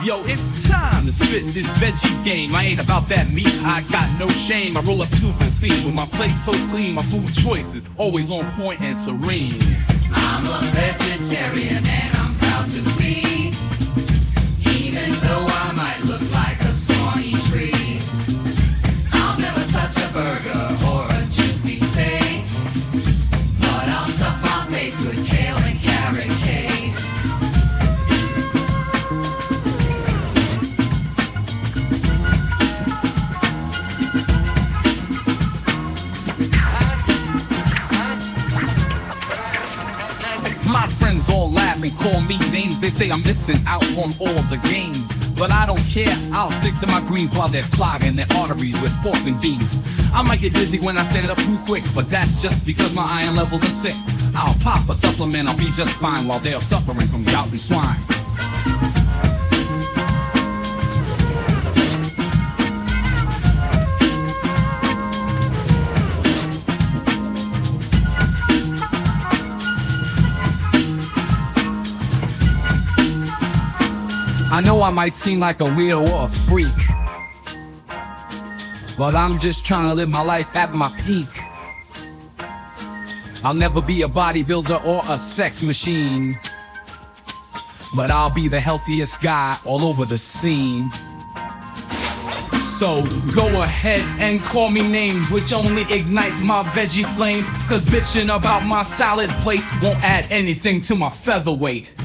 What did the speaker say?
Yo, it's time to spit this veggie game. I ain't about that meat, I got no shame. I roll up to the scene with my plate so clean. My food choices always on point and serene. I'm a vegetarian and I'm proud to be, even though I might look like a scrawny tree. I'll never touch a burger or a juicy steak, but I'll stuff my face with kale and carrot cake. My friends all laugh and call me names. They say I'm missing out on all the games, but I don't care, I'll stick to my greens while they're clogging their arteries with pork and beans. I might get dizzy when I stand up too quick, but that's just because my iron levels are sick. I'll pop a supplement, I'll be just fine while they're suffering from gout and swine. I know I might seem like a weirdo or a freak, but I'm just trying to live my life at my peak. I'll never be a bodybuilder or a sex machine, but I'll be the healthiest guy all over the scene. So go ahead and call me names, which only ignites my veggie flames, cause bitching about my salad plate won't add anything to my featherweight.